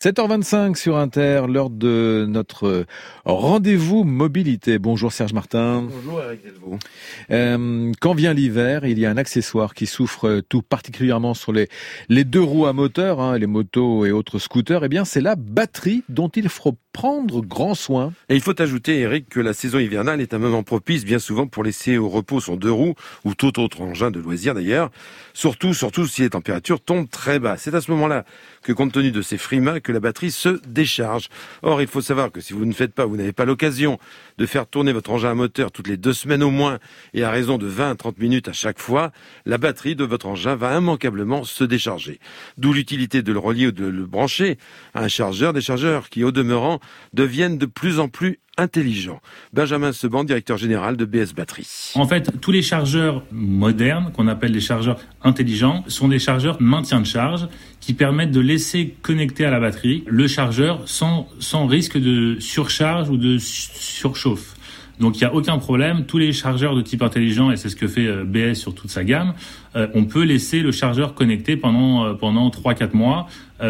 7h25 sur Inter, l'heure de notre rendez-vous mobilité. Bonjour Serge Martin. Bonjour Eric Delvaux. Quand vient l'hiver, il y a un accessoire qui souffre tout particulièrement sur les deux roues à moteur, les motos et autres scooters. Eh bien, c'est la batterie dont il faut prendre grand soin. Et il faut ajouter, Eric, que la saison hivernale est un moment propice bien souvent pour laisser au repos son deux roues ou tout autre engin de loisir d'ailleurs. Surtout si les températures tombent très bas. C'est à ce moment-là que, compte tenu de ces frimas, que la batterie se décharge. Or, il faut savoir que si vous vous n'avez pas l'occasion de faire tourner votre engin à moteur toutes les 2 semaines au moins et à raison de 20 à 30 minutes à chaque fois, la batterie de votre engin va immanquablement se décharger. D'où l'utilité de le relier ou de le brancher à un chargeur, des chargeurs qui, au demeurant, deviennent de plus en plus intelligents. Benjamin Seban, directeur général de BS Batterie. En fait, tous les chargeurs modernes, qu'on appelle des chargeurs intelligents, sont des chargeurs maintien de charge qui permettent de laisser connecter à la batterie le chargeur sans risque de surcharge ou de surchauffe. Donc il n'y a aucun problème, tous les chargeurs de type intelligent, et c'est ce que fait BS sur toute sa gamme, on peut laisser le chargeur connecté pendant 3-4 mois.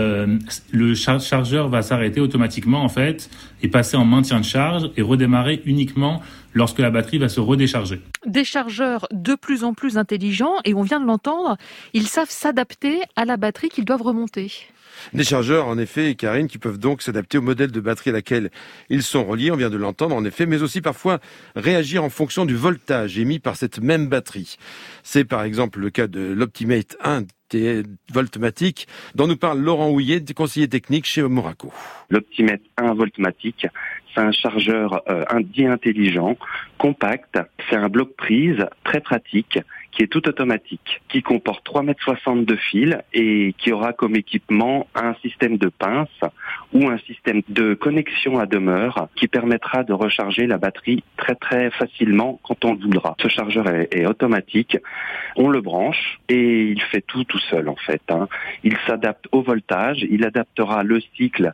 Le chargeur va s'arrêter automatiquement en fait et passer en maintien de charge et redémarrer uniquement lorsque la batterie va se redécharger. Des chargeurs de plus en plus intelligents, et on vient de l'entendre, ils savent s'adapter à la batterie qu'ils doivent remonter. Des chargeurs, en effet, Karine, qui peuvent donc s'adapter au modèle de batterie à laquelle ils sont reliés, on vient de l'entendre, en effet, mais aussi parfois réagir en fonction du voltage émis par cette même batterie. C'est par exemple le cas de l'Optimate 1 Voltmatic, dont nous parle Laurent Houillet, conseiller technique chez Moraco. L'Optimate 1 Voltmatic, c'est un chargeur dit intelligent, compact, c'est un bloc prise très pratique, qui est tout automatique, qui comporte 3,60 m de fil et qui aura comme équipement un système de pince ou un système de connexion à demeure qui permettra de recharger la batterie très très facilement quand on le voudra. Ce chargeur est automatique, on le branche et il fait tout seul en fait. Il s'adapte au voltage, il adaptera le cycle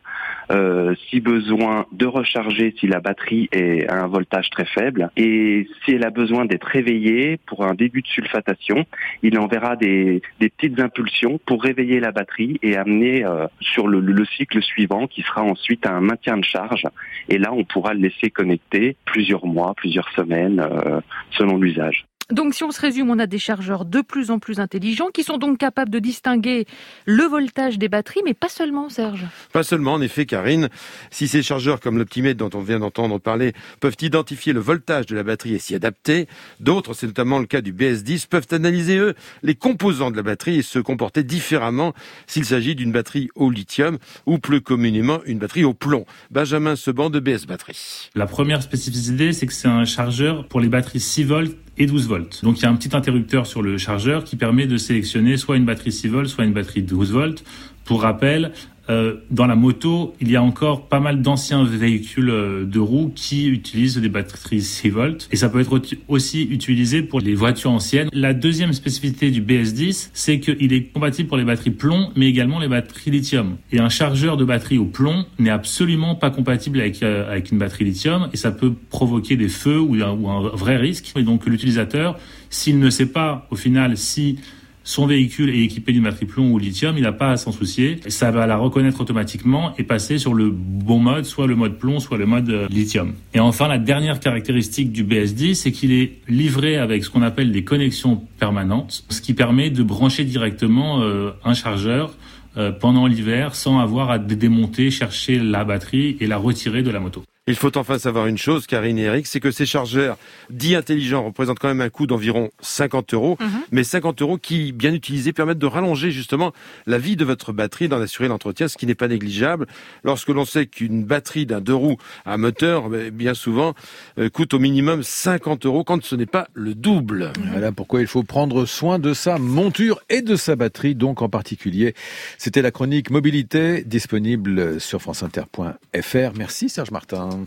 si besoin de recharger si la batterie est à un voltage très faible, et si elle a besoin d'être réveillée pour un début de sulfatation, il enverra des petites impulsions pour réveiller la batterie et amener sur le cycle suivant qui sera ensuite un maintien de charge, et là on pourra le laisser connecter plusieurs mois, plusieurs semaines selon l'usage. Donc si on se résume, on a des chargeurs de plus en plus intelligents qui sont donc capables de distinguer le voltage des batteries, mais pas seulement, Serge. Pas seulement, en effet, Karine. Si ces chargeurs comme l'Optimate dont on vient d'entendre parler peuvent identifier le voltage de la batterie et s'y adapter, d'autres, c'est notamment le cas du BS10, peuvent analyser, eux, les composants de la batterie et se comporter différemment s'il s'agit d'une batterie au lithium ou plus communément une batterie au plomb. Benjamin Seban de BS Batterie. La première spécificité, c'est que c'est un chargeur pour les batteries 6 volts et 12 volts. Donc il y a un petit interrupteur sur le chargeur qui permet de sélectionner soit une batterie 6 volts, soit une batterie 12 volts. Pour rappel, dans la moto, il y a encore pas mal d'anciens véhicules de roues qui utilisent des batteries 6 volts, et ça peut être aussi utilisé pour les voitures anciennes. La deuxième spécificité du BS10, c'est qu'il est compatible pour les batteries plomb, mais également les batteries lithium. Et un chargeur de batterie au plomb n'est absolument pas compatible avec une batterie lithium, et ça peut provoquer des feux ou un vrai risque. Et donc l'utilisateur, s'il ne sait pas au final si son véhicule est équipé d'une batterie plomb ou lithium, il n'a pas à s'en soucier. Ça va la reconnaître automatiquement et passer sur le bon mode, soit le mode plomb, soit le mode lithium. Et enfin, la dernière caractéristique du BS10, c'est qu'il est livré avec ce qu'on appelle des connexions permanentes, ce qui permet de brancher directement un chargeur pendant l'hiver sans avoir à démonter, chercher la batterie et la retirer de la moto. Il faut enfin savoir une chose, Karine et Eric, c'est que ces chargeurs dits intelligents représentent quand même un coût d'environ 50 €, mais 50 € qui, bien utilisés, permettent de rallonger justement la vie de votre batterie, d'en assurer l'entretien, ce qui n'est pas négligeable. Lorsque l'on sait qu'une batterie d'un deux roues à moteur, bien souvent, coûte au minimum 50 € quand ce n'est pas le double. Voilà pourquoi il faut prendre soin de sa monture et de sa batterie, donc en particulier. C'était la chronique mobilité, disponible sur franceinter.fr. Merci Serge Martin.